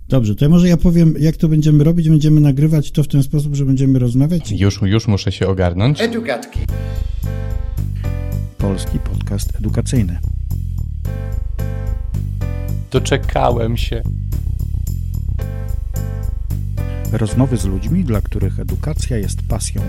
Dobrze, to może ja powiem, jak to będziemy robić. Będziemy nagrywać to w ten sposób, że będziemy rozmawiać. Już muszę się ogarnąć. Edugatki. Polski podcast edukacyjny. Doczekałem się. Rozmowy z ludźmi, dla których edukacja jest pasją.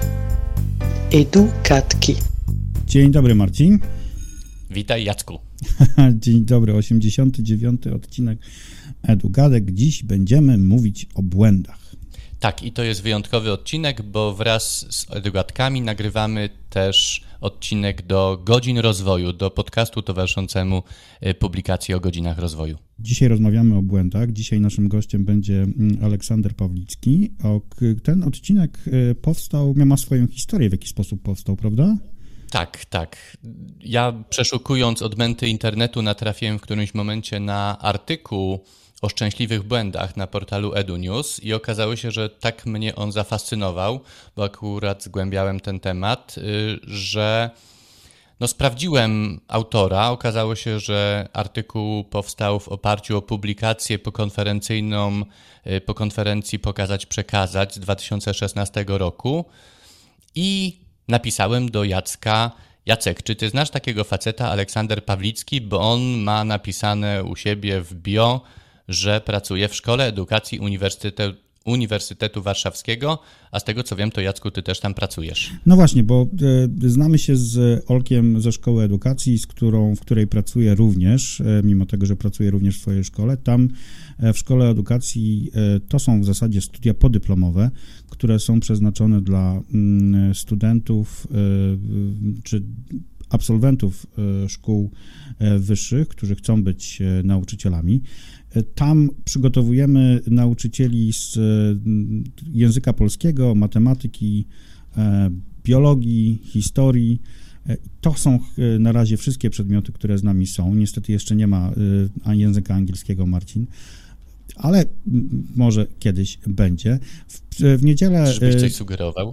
Edugatki. Dzień dobry, Marcin. Witaj, Jacku. Dzień dobry, 89. odcinek Edugadek. Dziś będziemy mówić o błędach. Tak, i to jest wyjątkowy odcinek, bo wraz z Edugatkami nagrywamy też odcinek do Godzin Rozwoju, do podcastu towarzyszącemu publikacji o godzinach rozwoju. Dzisiaj rozmawiamy o błędach. Dzisiaj naszym gościem będzie Aleksander Pawlicki. Ten odcinek ma swoją historię, w jaki sposób powstał, prawda? Tak. Ja przeszukując odmęty internetu natrafiłem w którymś momencie na artykuł o szczęśliwych błędach na portalu EduNews i okazało się, że tak mnie on zafascynował, bo akurat zgłębiałem ten temat, że sprawdziłem autora. Okazało się, że artykuł powstał w oparciu o publikację pokonferencyjną po konferencji Pokazać Przekazać z 2016 roku i napisałem do Jacka: Jacek, czy ty znasz takiego faceta, Aleksander Pawlicki, bo on ma napisane u siebie w bio, że pracuje w Szkole Edukacji Uniwersytetu Warszawskiego, a z tego co wiem, to Jacku, ty też tam pracujesz. No właśnie, bo znamy się z Olkiem ze Szkoły Edukacji, w której pracuję również, mimo tego, że pracuję również w swojej szkole. Tam w Szkole Edukacji to są w zasadzie studia podyplomowe, które są przeznaczone dla studentów czy absolwentów szkół wyższych, którzy chcą być nauczycielami. Tam przygotowujemy nauczycieli z języka polskiego, matematyki, biologii, historii. To są na razie wszystkie przedmioty, które z nami są. Niestety jeszcze nie ma języka angielskiego, Marcin, ale może kiedyś będzie. W niedzielę... Żebyś coś sugerował?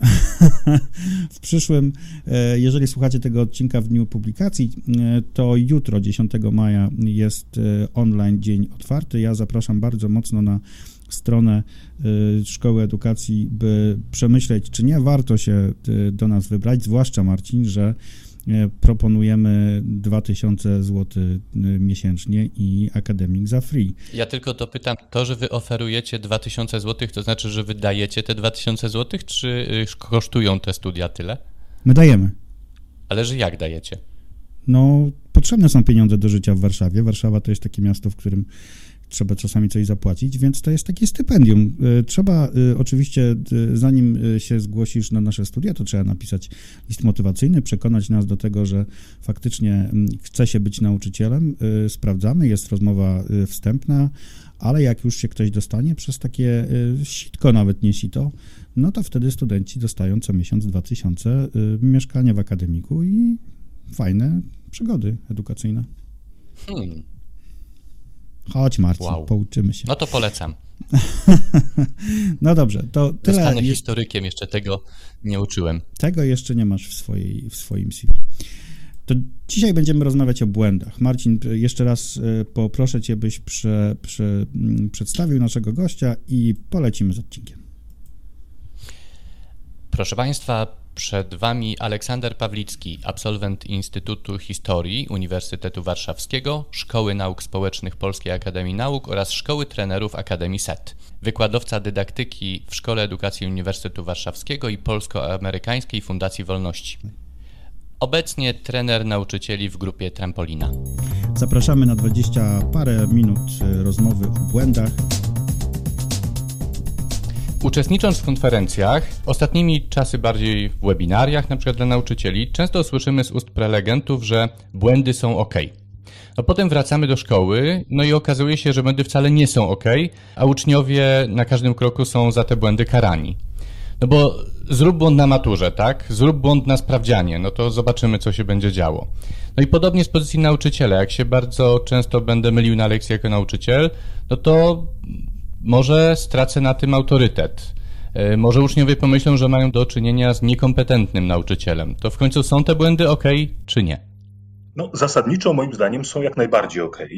W przyszłym, jeżeli słuchacie tego odcinka w dniu publikacji, to jutro, 10 maja, jest online dzień otwarty. Ja zapraszam bardzo mocno na stronę Szkoły Edukacji, by przemyśleć, czy nie warto się do nas wybrać, zwłaszcza, Marcin, że proponujemy 2000 zł miesięcznie i akademik za free. Ja tylko dopytam, to, że wy oferujecie 2000 zł, to znaczy, że wy dajecie te 2000 zł, czy kosztują te studia tyle? My dajemy. Ale że jak dajecie? Potrzebne są pieniądze do życia w Warszawie. Warszawa to jest takie miasto, w którym trzeba czasami coś zapłacić, więc to jest takie stypendium. Trzeba oczywiście, zanim się zgłosisz na nasze studia, to trzeba napisać list motywacyjny, przekonać nas do tego, że faktycznie chce się być nauczycielem. Sprawdzamy, jest rozmowa wstępna, ale jak już się ktoś dostanie przez takie sitko, nawet nie sito, no to wtedy studenci dostają co miesiąc 2000, mieszkanie w akademiku i fajne przygody edukacyjne. Chodź, Marcin, wow. Pouczymy się. No to polecam. No dobrze, to tyle. Zostanę historykiem, jeszcze tego nie uczyłem. Tego jeszcze nie masz w swoim CV. To dzisiaj będziemy rozmawiać o błędach. Marcin, jeszcze raz poproszę cię, byś przedstawił naszego gościa i polecimy z odcinkiem. Proszę Państwa, przed Wami Aleksander Pawlicki, absolwent Instytutu Historii Uniwersytetu Warszawskiego, Szkoły Nauk Społecznych Polskiej Akademii Nauk oraz Szkoły Trenerów Akademii SET. Wykładowca dydaktyki w Szkole Edukacji Uniwersytetu Warszawskiego i Polsko-Amerykańskiej Fundacji Wolności. Obecnie trener nauczycieli w grupie Trampolina. Zapraszamy na 20 parę minut rozmowy o błędach. Uczestnicząc w konferencjach, ostatnimi czasy bardziej w webinariach, na przykład dla nauczycieli, często słyszymy z ust prelegentów, że błędy są ok. Potem wracamy do szkoły, i okazuje się, że błędy wcale nie są ok, a uczniowie na każdym kroku są za te błędy karani. Bo zrób błąd na maturze, tak? Zrób błąd na sprawdzianie, to zobaczymy, co się będzie działo. I podobnie z pozycji nauczyciela, jak się bardzo często będę mylił na lekcji jako nauczyciel, to może stracę na tym autorytet. Może uczniowie pomyślą, że mają do czynienia z niekompetentnym nauczycielem. To w końcu są te błędy ok, czy nie? Zasadniczo moim zdaniem są jak najbardziej ok.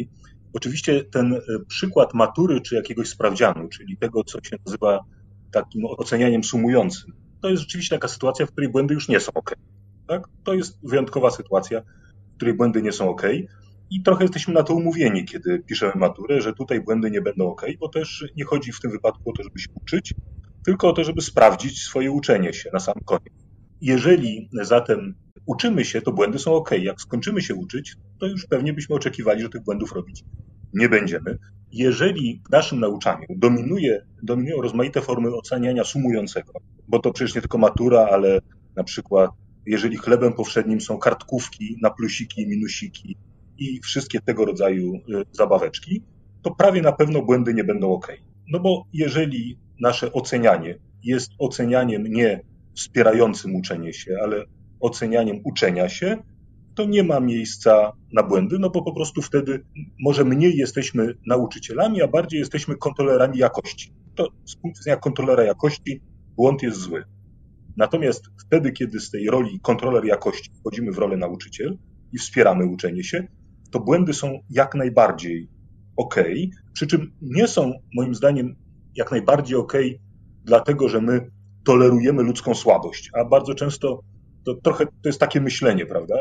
Oczywiście ten przykład matury czy jakiegoś sprawdzianu, czyli tego, co się nazywa takim ocenianiem sumującym, to jest rzeczywiście taka sytuacja, w której błędy już nie są ok. Tak? To jest wyjątkowa sytuacja, w której błędy nie są ok. I trochę jesteśmy na to umówieni, kiedy piszemy maturę, że tutaj błędy nie będą ok, bo też nie chodzi w tym wypadku o to, żeby się uczyć, tylko o to, żeby sprawdzić swoje uczenie się na sam koniec. Jeżeli zatem uczymy się, to błędy są ok. Jak skończymy się uczyć, to już pewnie byśmy oczekiwali, że tych błędów robić nie będziemy. Jeżeli w naszym nauczaniu dominują rozmaite formy oceniania sumującego, bo to przecież nie tylko matura, ale na przykład jeżeli chlebem powszednim są kartkówki na plusiki, minusiki i wszystkie tego rodzaju zabaweczki, to prawie na pewno błędy nie będą ok. No bo jeżeli nasze ocenianie jest ocenianiem nie wspierającym uczenie się, ale ocenianiem uczenia się, to nie ma miejsca na błędy, no bo po prostu wtedy może mniej jesteśmy nauczycielami, a bardziej jesteśmy kontrolerami jakości. To z punktu widzenia kontrolera jakości błąd jest zły. Natomiast wtedy, kiedy z tej roli kontroler jakości wchodzimy w rolę nauczyciel i wspieramy uczenie się, to błędy są jak najbardziej ok, przy czym nie są moim zdaniem jak najbardziej ok, dlatego że my tolerujemy ludzką słabość, a bardzo często to jest takie myślenie, prawda,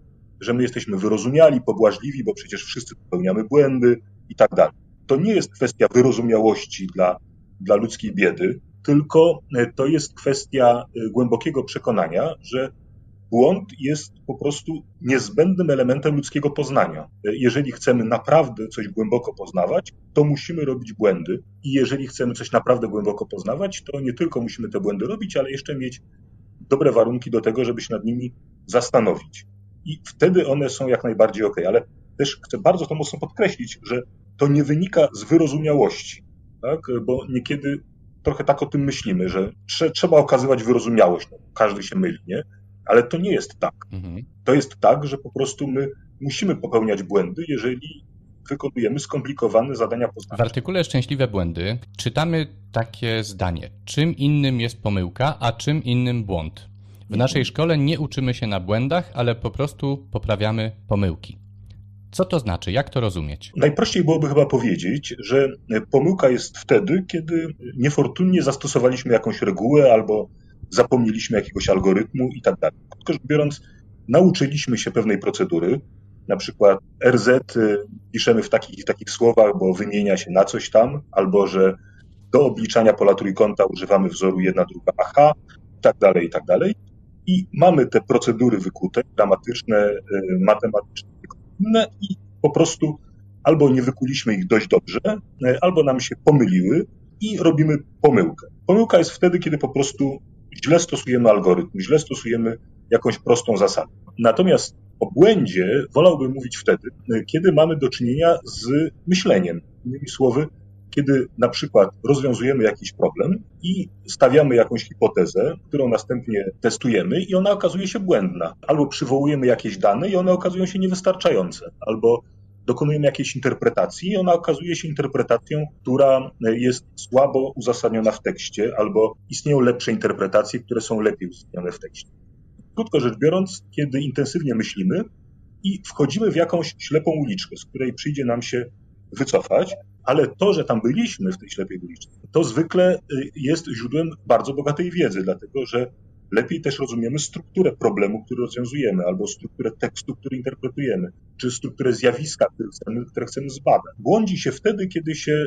że my jesteśmy wyrozumiali, pobłażliwi, bo przecież wszyscy popełniamy błędy i tak dalej. To nie jest kwestia wyrozumiałości dla ludzkiej biedy, tylko to jest kwestia głębokiego przekonania, że błąd jest po prostu niezbędnym elementem ludzkiego poznania. Jeżeli chcemy naprawdę coś głęboko poznawać, to musimy robić błędy i jeżeli chcemy coś naprawdę głęboko poznawać, to nie tylko musimy te błędy robić, ale jeszcze mieć dobre warunki do tego, żeby się nad nimi zastanowić. I wtedy one są jak najbardziej ok. Ale też chcę bardzo to mocno podkreślić, że to nie wynika z wyrozumiałości, tak? Bo niekiedy trochę tak o tym myślimy, że trzeba okazywać wyrozumiałość. No, każdy się myli, nie? Ale to nie jest tak. To jest tak, że po prostu my musimy popełniać błędy, jeżeli wykonujemy skomplikowane zadania poznawcze. W artykule Szczęśliwe błędy czytamy takie zdanie. Czym innym jest pomyłka, a czym innym błąd? W naszej szkole nie uczymy się na błędach, ale po prostu poprawiamy pomyłki. Co to znaczy? Jak to rozumieć? Najprościej byłoby chyba powiedzieć, że pomyłka jest wtedy, kiedy niefortunnie zastosowaliśmy jakąś regułę albo zapomnieliśmy jakiegoś algorytmu i tak dalej. Krótko rzecz biorąc, nauczyliśmy się pewnej procedury, na przykład RZ piszemy w takich słowach, bo wymienia się na coś tam, albo że do obliczania pola trójkąta używamy wzoru 1, 2, H, i tak dalej. I mamy te procedury wykute, gramatyczne, matematyczne, inne i po prostu albo nie wykuliśmy ich dość dobrze, albo nam się pomyliły i robimy pomyłkę. Pomyłka jest wtedy, kiedy po prostu źle stosujemy algorytm, źle stosujemy jakąś prostą zasadę. Natomiast o błędzie wolałbym mówić wtedy, kiedy mamy do czynienia z myśleniem. Innymi słowy, kiedy na przykład rozwiązujemy jakiś problem i stawiamy jakąś hipotezę, którą następnie testujemy i ona okazuje się błędna. Albo przywołujemy jakieś dane i one okazują się niewystarczające. Albo dokonujemy jakiejś interpretacji i ona okazuje się interpretacją, która jest słabo uzasadniona w tekście, albo istnieją lepsze interpretacje, które są lepiej uzasadnione w tekście. Krótko rzecz biorąc, kiedy intensywnie myślimy i wchodzimy w jakąś ślepą uliczkę, z której przyjdzie nam się wycofać, ale to, że tam byliśmy w tej ślepej uliczce, to zwykle jest źródłem bardzo bogatej wiedzy, dlatego że lepiej też rozumiemy strukturę problemu, który rozwiązujemy, albo strukturę tekstu, który interpretujemy, czy strukturę zjawiska, które chcemy zbadać. Błądzi się wtedy, kiedy się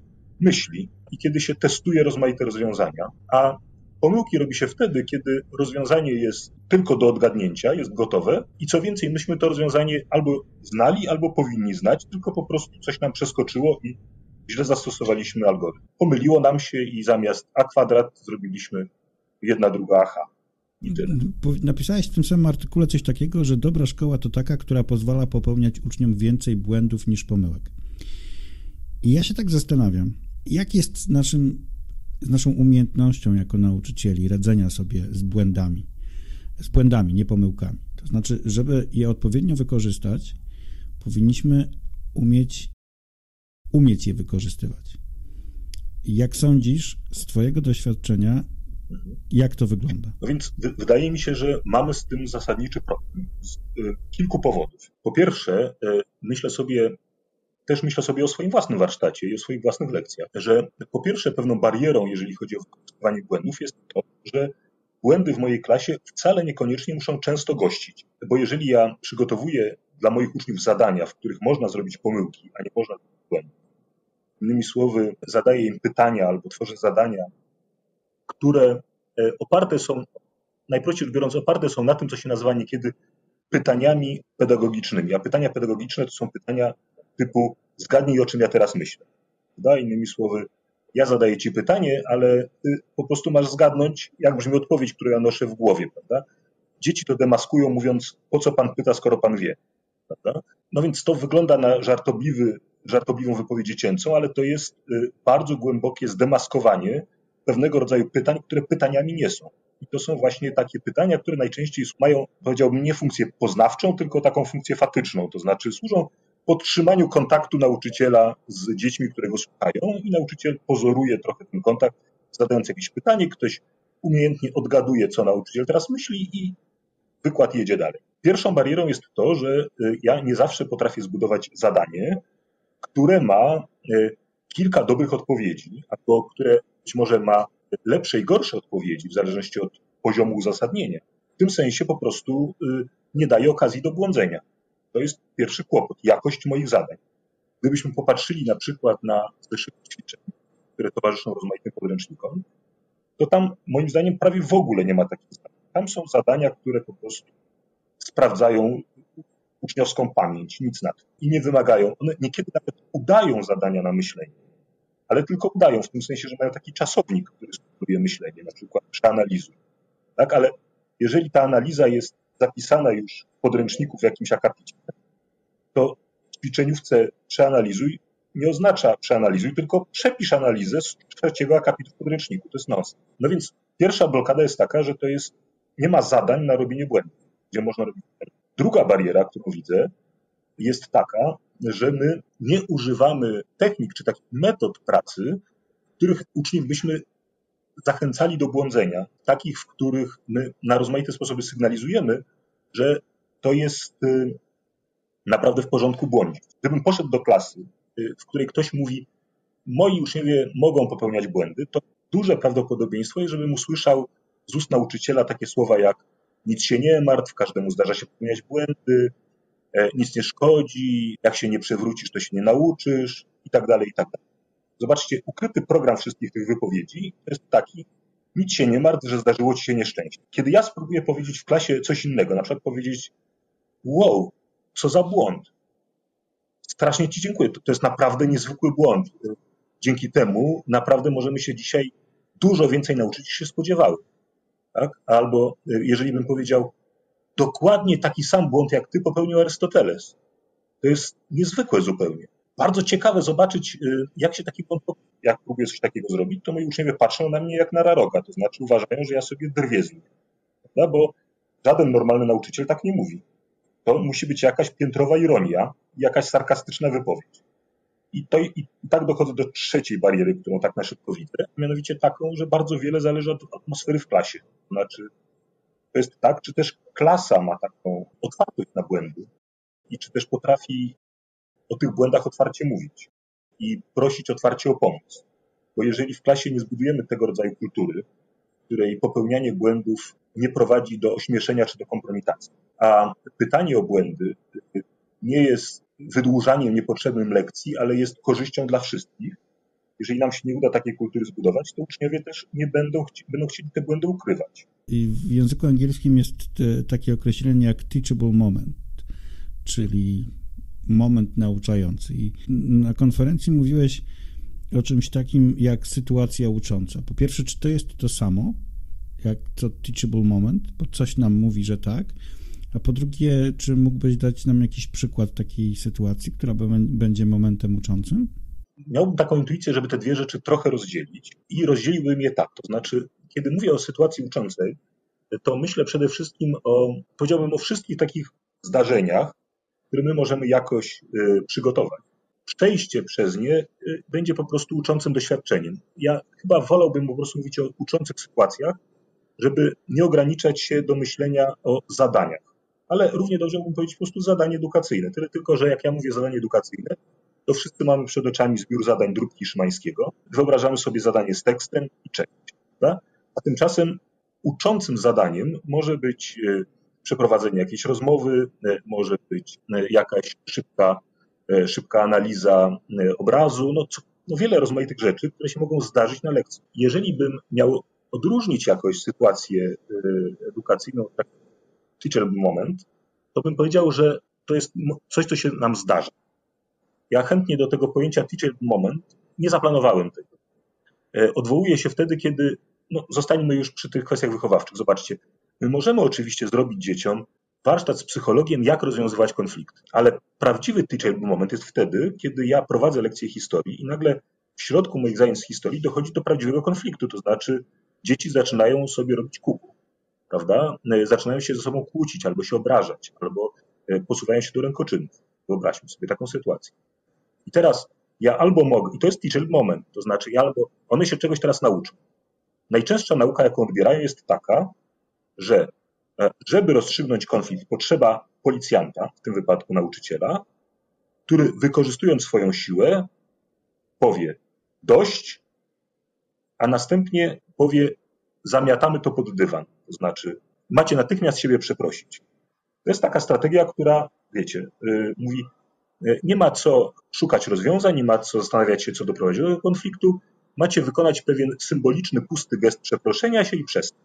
myśli i kiedy się testuje rozmaite rozwiązania, a pomyłki robi się wtedy, kiedy rozwiązanie jest tylko do odgadnięcia, jest gotowe i co więcej, myśmy to rozwiązanie albo znali, albo powinni znać, tylko po prostu coś nam przeskoczyło i źle zastosowaliśmy algorytm. Pomyliło nam się i zamiast a kwadrat zrobiliśmy 1, 2, H. I tyle. Napisałeś w tym samym artykule coś takiego, że dobra szkoła to taka, która pozwala popełniać uczniom więcej błędów niż pomyłek. I ja się tak zastanawiam, jak jest z naszą umiejętnością jako nauczycieli radzenia sobie z błędami, nie pomyłkami. To znaczy, żeby je odpowiednio wykorzystać, powinniśmy umieć je wykorzystywać. Jak sądzisz, z twojego doświadczenia, jak to wygląda? No więc wydaje mi się, że mamy z tym zasadniczy problem z kilku powodów. Po pierwsze, myślę sobie, też myślę sobie o swoim własnym warsztacie i o swoich własnych lekcjach, że po pierwsze pewną barierą, jeżeli chodzi o wykorzystywanie błędów, jest to, że błędy w mojej klasie wcale niekoniecznie muszą często gościć, bo jeżeli ja przygotowuję dla moich uczniów zadania, w których można zrobić pomyłki, a nie można zrobić błędów, innymi słowy, zadaję im pytania albo tworzę zadania, które oparte są, najprościej rzecz biorąc, oparte są na tym, co się nazywa niekiedy pytaniami pedagogicznymi. A pytania pedagogiczne to są pytania typu zgadnij, o czym ja teraz myślę. Innymi słowy, ja zadaję ci pytanie, ale ty po prostu masz zgadnąć, jak brzmi odpowiedź, którą ja noszę w głowie, prawda? Dzieci to demaskują, mówiąc, po co pan pyta, skoro pan wie, prawda? No więc to wygląda na żartobliwą wypowiedź dziecięcą, ale to jest bardzo głębokie zdemaskowanie pewnego rodzaju pytań, które pytaniami nie są. I to są właśnie takie pytania, które najczęściej mają, powiedziałbym, nie funkcję poznawczą, tylko taką funkcję fatyczną, to znaczy służą podtrzymaniu kontaktu nauczyciela z dziećmi, które go słuchają i nauczyciel pozoruje trochę ten kontakt, zadając jakieś pytanie, ktoś umiejętnie odgaduje, co nauczyciel teraz myśli i wykład jedzie dalej. Pierwszą barierą jest to, że ja nie zawsze potrafię zbudować zadanie, które ma kilka dobrych odpowiedzi, albo które być może ma lepsze i gorsze odpowiedzi, w zależności od poziomu uzasadnienia. W tym sensie po prostu nie daje okazji do błądzenia. To jest pierwszy kłopot, jakość moich zadań. Gdybyśmy popatrzyli na przykład na zeszyty ćwiczeń, które towarzyszą rozmaitym podręcznikom, to tam moim zdaniem prawie w ogóle nie ma takich zadań. Tam są zadania, które po prostu sprawdzają uczniowską pamięć, nic na to. I nie wymagają, one niekiedy nawet udają zadania na myślenie, ale tylko udają, w tym sensie, że mają taki czasownik, który stosuje myślenie, na przykład przeanalizuj. Tak? Ale jeżeli ta analiza jest zapisana już w podręczniku w jakimś akapicie, to w ćwiczeniówce przeanalizuj nie oznacza przeanalizuj, tylko przepisz analizę z trzeciego akapitu w podręczniku. To jest nonsens. No więc pierwsza blokada jest taka, że to jest, nie ma zadań na robienie błędów, gdzie można robić błędy. Druga bariera, którą widzę, jest taka, że my nie używamy technik czy takich metod pracy, w których uczniów byśmy zachęcali do błądzenia, takich, w których my na rozmaite sposoby sygnalizujemy, że to jest naprawdę w porządku błądzić. Gdybym poszedł do klasy, w której ktoś mówi, moi uczniowie mogą popełniać błędy, to duże prawdopodobieństwo jest, żebym usłyszał z ust nauczyciela takie słowa jak nic się nie martw, każdemu zdarza się popełniać błędy, nic nie szkodzi, jak się nie przewrócisz, to się nie nauczysz i tak dalej, i tak dalej. Zobaczcie, ukryty program wszystkich tych wypowiedzi to jest taki, nic się nie martw, że zdarzyło ci się nieszczęście. Kiedy ja spróbuję powiedzieć w klasie coś innego, na przykład powiedzieć, wow, co za błąd, strasznie ci dziękuję, to jest naprawdę niezwykły błąd. Dzięki temu naprawdę możemy się dzisiaj dużo więcej nauczyć, niż się spodziewały. Tak? Albo jeżeli bym powiedział, dokładnie taki sam błąd jak ty popełnił Arystoteles. To jest niezwykłe zupełnie. Bardzo ciekawe zobaczyć, jak się taki błąd popełnia. Jak próbuję coś takiego zrobić, to moi uczniowie patrzą na mnie jak na raroga, to znaczy uważają, że ja sobie drwię z nich. Prawda? Bo żaden normalny nauczyciel tak nie mówi. To musi być jakaś piętrowa ironia, jakaś sarkastyczna wypowiedź. I tak dochodzę do trzeciej bariery, którą tak na szybko widzę, mianowicie taką, że bardzo wiele zależy od atmosfery w klasie. To znaczy, to jest tak, czy też klasa ma taką otwartość na błędy i czy też potrafi o tych błędach otwarcie mówić i prosić otwarcie o pomoc. Bo jeżeli w klasie nie zbudujemy tego rodzaju kultury, w której popełnianie błędów nie prowadzi do ośmieszenia czy do kompromitacji, a pytanie o błędy nie jest wydłużaniem niepotrzebnym lekcji, ale jest korzyścią dla wszystkich. Jeżeli nam się nie uda takiej kultury zbudować, to uczniowie też nie będą chcieli te błędy ukrywać. I w języku angielskim jest takie określenie jak teachable moment, czyli moment nauczający. I na konferencji mówiłeś o czymś takim jak sytuacja ucząca. Po pierwsze, czy to jest to samo, jak to teachable moment, bo coś nam mówi, że tak, a po drugie, czy mógłbyś dać nam jakiś przykład takiej sytuacji, która będzie momentem uczącym? Miałbym taką intuicję, żeby te dwie rzeczy trochę rozdzielić i rozdzieliłbym je tak. To znaczy, kiedy mówię o sytuacji uczącej, to myślę przede wszystkim powiedziałbym o wszystkich takich zdarzeniach, które my możemy jakoś przygotować. Przejście przez nie będzie po prostu uczącym doświadczeniem. Ja chyba wolałbym po prostu mówić o uczących sytuacjach, żeby nie ograniczać się do myślenia o zadaniach. Ale równie dobrze mógłbym powiedzieć po prostu zadanie edukacyjne. Tyle tylko, że jak ja mówię zadanie edukacyjne, to wszyscy mamy przed oczami zbiór zadań Dróbki Szymańskiego. Wyobrażamy sobie zadanie z tekstem i czekać. Prawda? A tymczasem uczącym zadaniem może być przeprowadzenie jakiejś rozmowy, może być jakaś szybka analiza obrazu, wiele rozmaitych rzeczy, które się mogą zdarzyć na lekcji. Jeżeli bym miał odróżnić jakoś sytuację edukacyjną, tak teachable moment, to bym powiedział, że to jest coś, co się nam zdarza. Ja chętnie do tego pojęcia teachable moment nie zaplanowałem tego. Odwołuję się wtedy, kiedy zostańmy już przy tych kwestiach wychowawczych. Zobaczcie, my możemy oczywiście zrobić dzieciom warsztat z psychologiem, jak rozwiązywać konflikty, ale prawdziwy teachable moment jest wtedy, kiedy ja prowadzę lekcję historii i nagle w środku moich zajęć z historii dochodzi do prawdziwego konfliktu, to znaczy dzieci zaczynają sobie robić kuku, prawda? Zaczynają się ze sobą kłócić, albo się obrażać, albo posuwają się do rękoczynów. Wyobraźmy sobie taką sytuację. I teraz ja albo mogę, i to jest teachable moment, to znaczy one się czegoś teraz nauczą. Najczęstsza nauka, jaką odbierają, jest taka, że żeby rozstrzygnąć konflikt, potrzeba policjanta, w tym wypadku nauczyciela, który wykorzystując swoją siłę powie dość, a następnie powie zamiatamy to pod dywan. To znaczy macie natychmiast siebie przeprosić. To jest taka strategia, która, wiecie, mówi, nie ma co szukać rozwiązań, nie ma co zastanawiać się, co doprowadziło do konfliktu, macie wykonać pewien symboliczny, pusty gest przeproszenia się i przestać.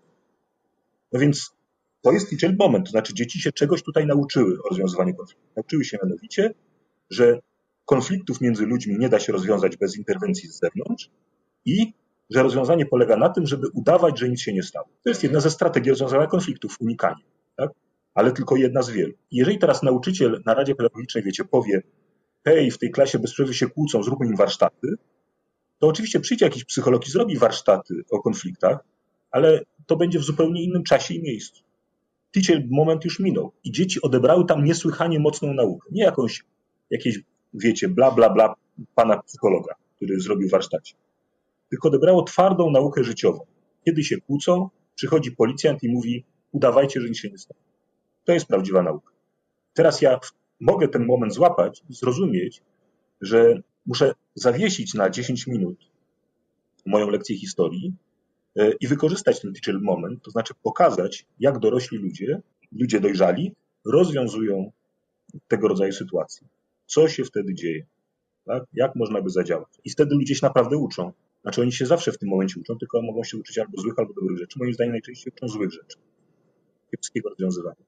No więc to jest teachable moment, to znaczy dzieci się czegoś tutaj nauczyły o rozwiązywaniu konfliktu. Nauczyły się mianowicie, że konfliktów między ludźmi nie da się rozwiązać bez interwencji z zewnątrz i że rozwiązanie polega na tym, żeby udawać, że nic się nie stało. To jest jedna ze strategii rozwiązywania konfliktów, unikanie, tak? Ale tylko jedna z wielu. I jeżeli teraz nauczyciel na Radzie Pedagogicznej, wiecie, powie, hej, w tej klasie bez przerwy się kłócą, zróbmy im warsztaty, to oczywiście przyjdzie jakiś psycholog i zrobi warsztaty o konfliktach, ale to będzie w zupełnie innym czasie i miejscu. Teachable moment już minął i dzieci odebrały tam niesłychanie mocną naukę. Nie jakieś, wiecie, bla, bla, bla pana psychologa, który zrobił warsztacie. Tylko odebrało twardą naukę życiową. Kiedy się kłócą, przychodzi policjant i mówi, udawajcie, że nic się nie stało. To jest prawdziwa nauka. Teraz ja mogę ten moment złapać i zrozumieć, że muszę zawiesić na 10 minut moją lekcję historii i wykorzystać ten teachable moment, to znaczy pokazać, jak dorośli ludzie dojrzali, rozwiązują tego rodzaju sytuacje. Co się wtedy dzieje? Tak? Jak można by zadziałać? I wtedy ludzie się naprawdę uczą. Znaczy oni się zawsze w tym momencie uczą, tylko mogą się uczyć albo złych, albo dobrych rzeczy. Moim zdaniem najczęściej uczą złych rzeczy. Kiepskiego rozwiązywania.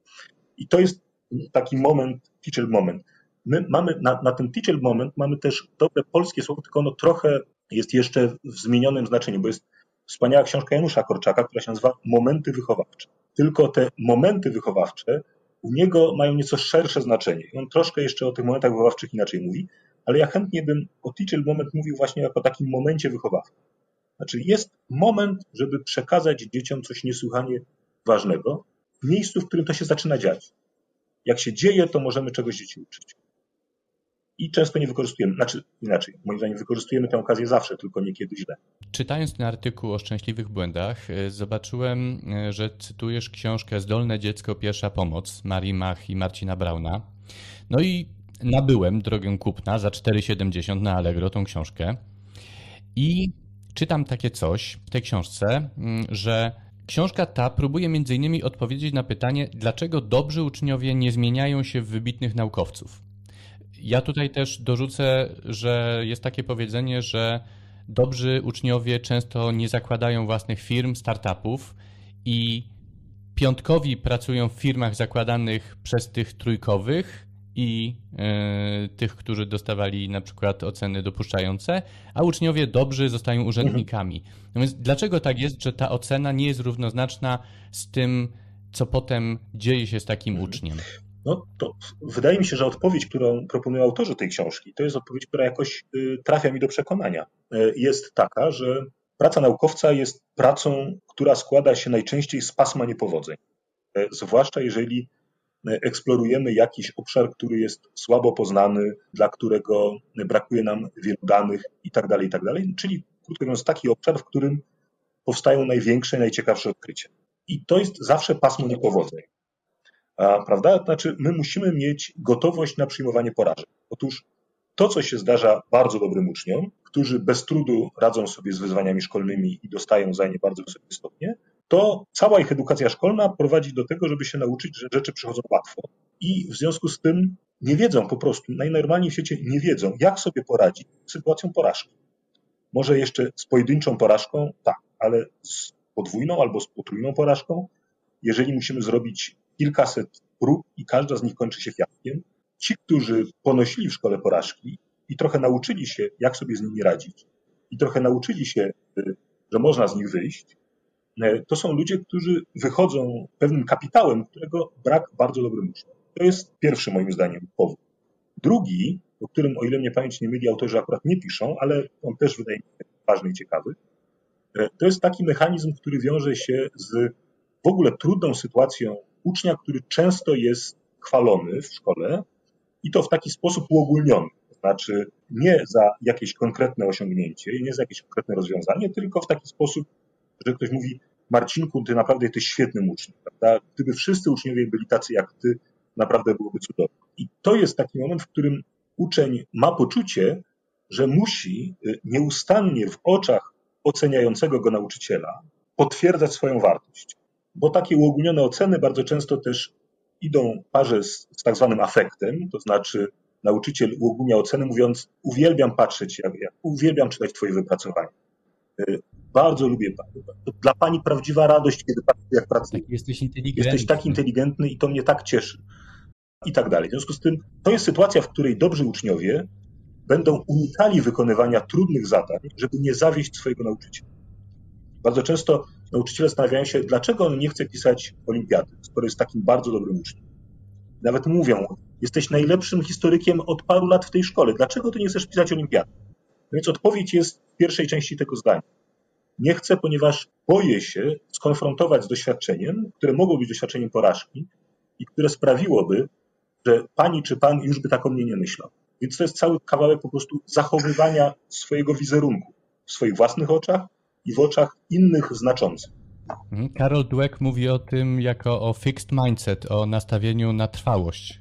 I to jest taki moment, teachable moment. My mamy na ten teachable moment mamy też dobre polskie słowo, tylko ono trochę jest jeszcze w zmienionym znaczeniu, bo jest wspaniała książka Janusza Korczaka, która się nazywa Momenty wychowawcze. Tylko te momenty wychowawcze u niego mają nieco szersze znaczenie. I on troszkę jeszcze o tych momentach wychowawczych inaczej mówi, ale ja chętnie bym o teachable moment mówił właśnie jako o takim momencie wychowawczym. Znaczy jest moment, żeby przekazać dzieciom coś niesłychanie ważnego w miejscu, w którym to się zaczyna dziać. Jak się dzieje, to możemy czegoś dzieci uczyć. I często nie wykorzystujemy, inaczej, moim zdaniem wykorzystujemy tę okazję zawsze, tylko niekiedy źle. Czytając ten artykuł o szczęśliwych błędach, zobaczyłem, że cytujesz książkę Zdolne dziecko, pierwsza pomoc Marii Mach i Marcina Brauna. No i nabyłem drogę kupna za 4,70 na Allegro tą książkę i czytam takie coś w tej książce, że książka ta próbuje m.in. odpowiedzieć na pytanie, dlaczego dobrzy uczniowie nie zmieniają się w wybitnych naukowców. Ja tutaj też dorzucę, że jest takie powiedzenie, że dobrzy uczniowie często nie zakładają własnych firm, startupów i piątkowi pracują w firmach zakładanych przez tych trójkowych i tych, którzy dostawali na przykład oceny dopuszczające, a uczniowie dobrzy zostają urzędnikami. No więc dlaczego tak jest, że ta ocena nie jest równoznaczna z tym, co potem dzieje się z takim uczniem? No to wydaje mi się, że odpowiedź, którą proponują autorzy tej książki, to jest odpowiedź, która jakoś trafia mi do przekonania. Jest taka, że praca naukowca jest pracą, która składa się najczęściej z pasma niepowodzeń. Zwłaszcza jeżeli eksplorujemy jakiś obszar, który jest słabo poznany, dla którego brakuje nam wielu danych itd., czyli krótko mówiąc taki obszar, w którym powstają największe, najciekawsze odkrycia. I to jest zawsze pasmo niepowodzeń. Prawda? Znaczy my musimy mieć gotowość na przyjmowanie porażek. Otóż to, co się zdarza bardzo dobrym uczniom, którzy bez trudu radzą sobie z wyzwaniami szkolnymi i dostają za nie bardzo wysokie stopnie, to cała ich edukacja szkolna prowadzi do tego, żeby się nauczyć, że rzeczy przychodzą łatwo. I w związku z tym nie wiedzą po prostu, najnormalniej w świecie nie wiedzą, jak sobie poradzić z sytuacją porażki. Może jeszcze z pojedynczą porażką, tak, ale z podwójną albo z potrójną porażką, jeżeli musimy zrobić kilkaset prób i każda z nich kończy się fiaskiem, ci, którzy ponosili w szkole porażki i trochę nauczyli się, jak sobie z nimi radzić i trochę nauczyli się, że można z nich wyjść, to są ludzie, którzy wychodzą pewnym kapitałem, którego brak bardzo dobrym uczniom. To jest pierwszy moim zdaniem powód. Drugi, o którym, o ile mnie pamięć nie myli, autorzy akurat nie piszą, ale on też wydaje mi się ważny i ciekawy, to jest taki mechanizm, który wiąże się z w ogóle trudną sytuacją ucznia, który często jest chwalony w szkole i to w taki sposób uogólniony. To znaczy nie za jakieś konkretne osiągnięcie, nie za jakieś konkretne rozwiązanie, tylko w taki sposób, że ktoś mówi: Marcinku, ty naprawdę jesteś świetnym uczniem, prawda? Gdyby wszyscy uczniowie byli tacy jak ty, naprawdę byłoby cudownie. I to jest taki moment, w którym uczeń ma poczucie, że musi nieustannie w oczach oceniającego go nauczyciela potwierdzać swoją wartość. Bo takie uogólnione oceny bardzo często też idą w parze z tak zwanym afektem, to znaczy nauczyciel uogólnia oceny mówiąc: uwielbiam patrzeć, uwielbiam czytać twoje wypracowania. Bardzo lubię, to dla pani prawdziwa radość, kiedy patrzę, jak pracujesz. Jesteś tak inteligentny i to mnie tak cieszy. I tak dalej. W związku z tym to jest sytuacja, w której dobrzy uczniowie będą unikali wykonywania trudnych zadań, żeby nie zawieść swojego nauczyciela. Bardzo często nauczyciele zastanawiają się, dlaczego on nie chce pisać olimpiady, skoro jest takim bardzo dobrym uczniem. Nawet mówią: jesteś najlepszym historykiem od paru lat w tej szkole, dlaczego ty nie chcesz pisać olimpiady? Więc odpowiedź jest w pierwszej części tego zdania. Nie chcę, ponieważ boję się skonfrontować z doświadczeniem, które mogło być doświadczeniem porażki i które sprawiłoby, że pani czy pan już by tak o mnie nie myślał. Więc to jest cały kawałek po prostu zachowywania swojego wizerunku w swoich własnych oczach i w oczach innych znaczących. Karol Dweck mówi o tym jako o fixed mindset, o nastawieniu na trwałość.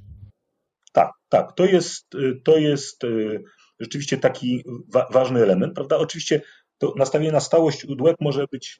Tak. To jest rzeczywiście taki ważny element, prawda? Oczywiście to nastawienie na stałość u Dweck może być,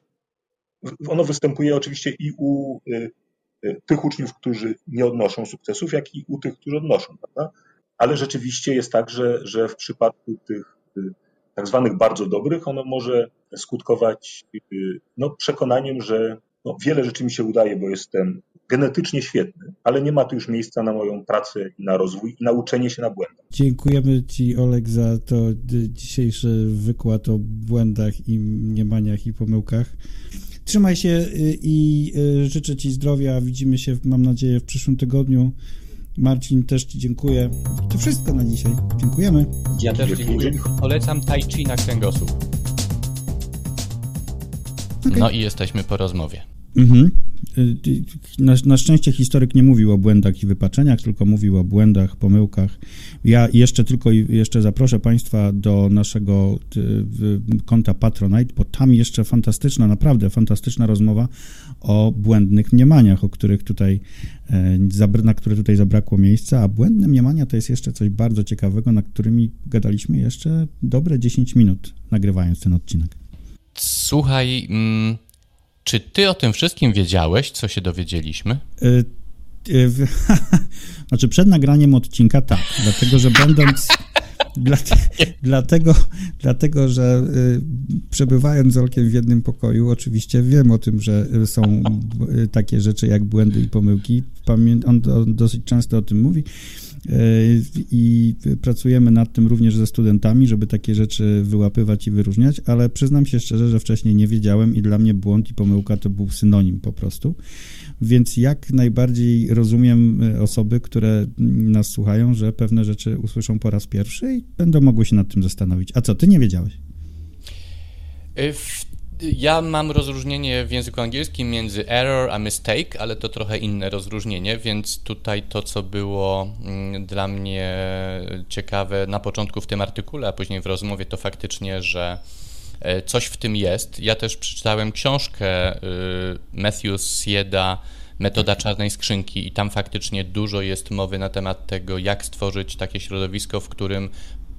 ono występuje oczywiście i u tych uczniów, którzy nie odnoszą sukcesów, jak i u tych, którzy odnoszą, prawda? Ale rzeczywiście jest tak, że w przypadku tych tak zwanych bardzo dobrych, ono może skutkować przekonaniem, że wiele rzeczy mi się udaje, bo jestem genetycznie świetny, ale nie ma tu już miejsca na moją pracę i na rozwój i na uczenie się na błędach. Dziękujemy Ci, Oleg, za to dzisiejszy wykład o błędach i mniemaniach i pomyłkach. Trzymaj się i życzę Ci zdrowia. Widzimy się, mam nadzieję, w przyszłym tygodniu. Marcin, też Ci dziękuję. To wszystko na dzisiaj. Dziękujemy. Ja też dziękuję. Polecam tai chi na kręgosłup. Okay. No i jesteśmy po rozmowie. Na szczęście historyk nie mówił o błędach i wypaczeniach, tylko mówił o błędach, pomyłkach. Ja jeszcze zaproszę Państwa do naszego konta Patronite, bo tam jeszcze naprawdę fantastyczna rozmowa o błędnych mniemaniach, na które tutaj zabrakło miejsca, a błędne mniemania to jest jeszcze coś bardzo ciekawego, nad którymi gadaliśmy jeszcze dobre 10 minut, nagrywając ten odcinek. Słuchaj, czy ty o tym wszystkim wiedziałeś, co się dowiedzieliśmy? Znaczy przed nagraniem odcinka tak, dlatego że będąc... Dlatego, że przebywając z Olkiem w jednym pokoju, oczywiście wiem o tym, że są takie rzeczy jak błędy i pomyłki. On dosyć często o tym mówi i pracujemy nad tym również ze studentami, żeby takie rzeczy wyłapywać i wyróżniać, ale przyznam się szczerze, że wcześniej nie wiedziałem i dla mnie błąd i pomyłka to był synonim po prostu. Więc jak najbardziej rozumiem osoby, które nas słuchają, że pewne rzeczy usłyszą po raz pierwszy i będą mogły się nad tym zastanowić. A co, ty nie wiedziałeś? Ja mam rozróżnienie w języku angielskim między error a mistake, ale to trochę inne rozróżnienie, więc tutaj to, co było dla mnie ciekawe na początku w tym artykule, a później w rozmowie, to faktycznie, że coś w tym jest. Ja też przeczytałem książkę Matthew Syeda, Metoda czarnej skrzynki, i tam faktycznie dużo jest mowy na temat tego, jak stworzyć takie środowisko, w którym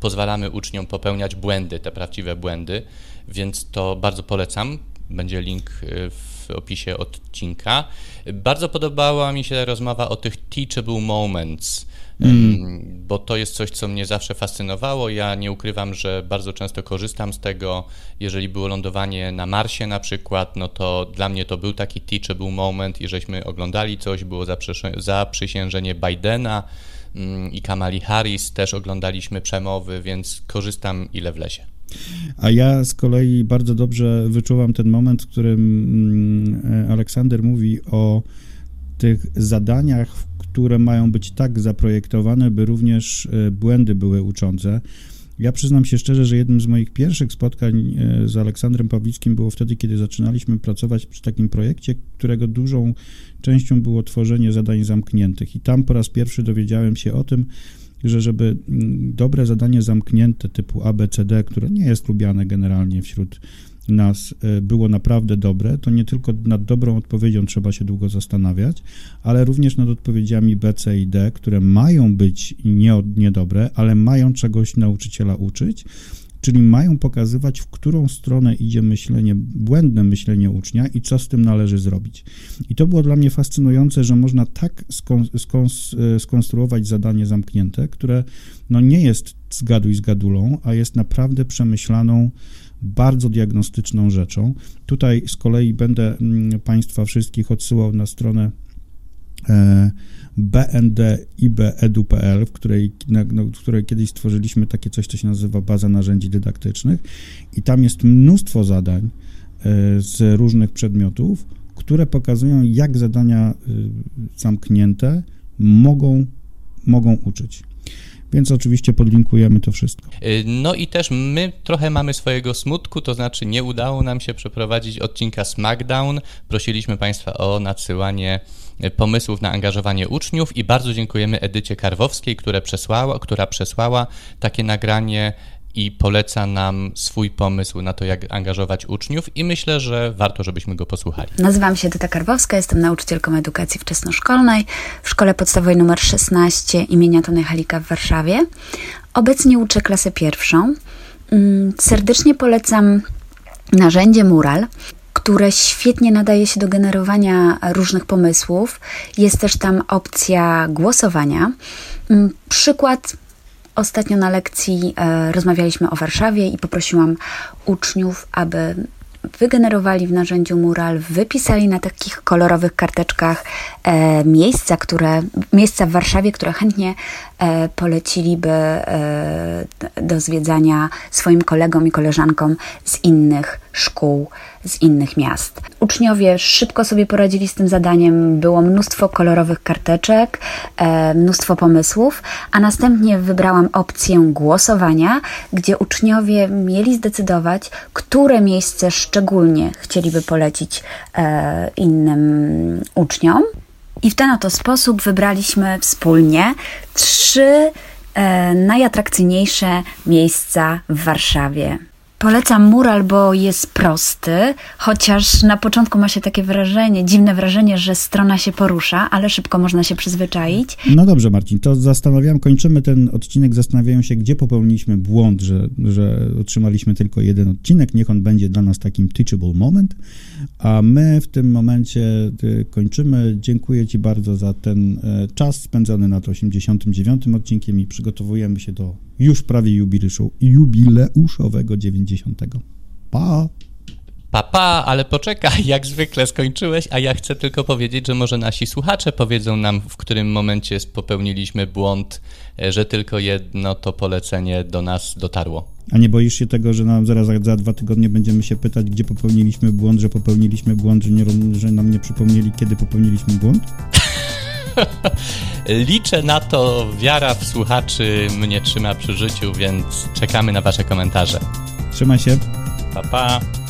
pozwalamy uczniom popełniać błędy, te prawdziwe błędy, więc to bardzo polecam. Będzie link w opisie odcinka. Bardzo podobała mi się rozmowa o tych teachable moments, bo to jest coś, co mnie zawsze fascynowało. Ja nie ukrywam, że bardzo często korzystam z tego. Jeżeli było lądowanie na Marsie na przykład, no to dla mnie to był taki teachable moment i żeśmy oglądali coś, było zaprzysiężenie Bidena i Kamali Harris, też oglądaliśmy przemowy, więc korzystam ile wlezie. A ja z kolei bardzo dobrze wyczuwam ten moment, w którym Aleksander mówi o tych zadaniach, które mają być tak zaprojektowane, by również błędy były uczące. Ja przyznam się szczerze, że jednym z moich pierwszych spotkań z Aleksandrem Pawlickim było wtedy, kiedy zaczynaliśmy pracować przy takim projekcie, którego dużą częścią było tworzenie zadań zamkniętych. I tam po raz pierwszy dowiedziałem się o tym, że żeby dobre zadanie zamknięte typu ABCD, które nie jest lubiane generalnie wśród nas, było naprawdę dobre, to nie tylko nad dobrą odpowiedzią trzeba się długo zastanawiać, ale również nad odpowiedziami B, C i D, które mają być niedobre, ale mają czegoś nauczyciela uczyć, czyli mają pokazywać, w którą stronę idzie myślenie, błędne myślenie ucznia i co z tym należy zrobić. I to było dla mnie fascynujące, że można tak skonstruować zadanie zamknięte, które no nie jest zgaduj z gadulą, a jest naprawdę przemyślaną, bardzo diagnostyczną rzeczą. Tutaj z kolei będę Państwa wszystkich odsyłał na stronę bndibedu.pl, w której kiedyś stworzyliśmy takie coś, co się nazywa baza narzędzi dydaktycznych i tam jest mnóstwo zadań z różnych przedmiotów, które pokazują, jak zadania zamknięte mogą uczyć. Więc oczywiście podlinkujemy to wszystko. No i też my trochę mamy swojego smutku, to znaczy nie udało nam się przeprowadzić odcinka SmackDown. Prosiliśmy Państwa o nadsyłanie pomysłów na angażowanie uczniów i bardzo dziękujemy Edycie Karwowskiej, która przesłała takie nagranie i poleca nam swój pomysł na to, jak angażować uczniów i myślę, że warto, żebyśmy go posłuchali. Nazywam się Edyta Karwowska, jestem nauczycielką edukacji wczesnoszkolnej w Szkole Podstawowej nr 16 imienia Tony Halika w Warszawie. Obecnie uczę klasę pierwszą. Serdecznie polecam narzędzie Mural, które świetnie nadaje się do generowania różnych pomysłów. Jest też tam opcja głosowania. Przykład. Ostatnio na lekcji rozmawialiśmy o Warszawie i poprosiłam uczniów, aby wygenerowali w narzędziu Mural, wypisali na takich kolorowych karteczkach miejsca w Warszawie, które chętnie poleciliby do zwiedzania swoim kolegom i koleżankom z innych szkół, z innych miast. Uczniowie szybko sobie poradzili z tym zadaniem, było mnóstwo kolorowych karteczek, mnóstwo pomysłów, a następnie wybrałam opcję głosowania, gdzie uczniowie mieli zdecydować, które miejsce szczególnie chcieliby polecić innym uczniom. I w ten oto sposób wybraliśmy wspólnie 3 najatrakcyjniejsze miejsca w Warszawie. Polecam Mural, bo jest prosty, chociaż na początku ma się takie wrażenie, dziwne wrażenie, że strona się porusza, ale szybko można się przyzwyczaić. No dobrze, Marcin, to kończymy ten odcinek, zastanawiając się, gdzie popełniliśmy błąd, że otrzymaliśmy tylko jeden odcinek, niech on będzie dla nas takim teachable moment, a my w tym momencie kończymy. Dziękuję Ci bardzo za ten czas spędzony nad 89. odcinkiem i przygotowujemy się do już prawie jubileuszowego 90. Pa! Pa, ale poczekaj, jak zwykle skończyłeś, a ja chcę tylko powiedzieć, że może nasi słuchacze powiedzą nam, w którym momencie popełniliśmy błąd, że tylko jedno to polecenie do nas dotarło. A nie boisz się tego, że nam zaraz za 2 tygodnie będziemy się pytać, gdzie popełniliśmy błąd, że nam nie przypomnieli, kiedy popełniliśmy błąd? Liczę na to, wiara w słuchaczy mnie trzyma przy życiu, więc czekamy na Wasze komentarze. Trzymaj się. Pa.